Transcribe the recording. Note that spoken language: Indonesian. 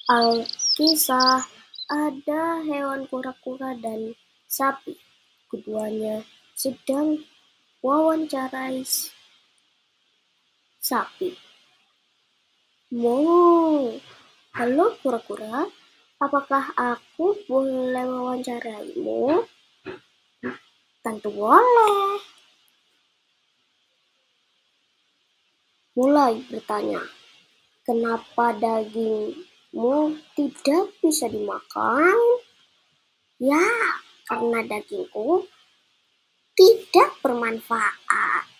Alkisah, ada hewan kura-kura dan sapi. Keduanya sedang wawancarai sapi. Halo kura-kura, apakah aku boleh mewawancaraimu? Tentu boleh. Mulai bertanya, kenapa dagingmu tidak bisa dimakan? Ya, karena dagingku tidak bermanfaat.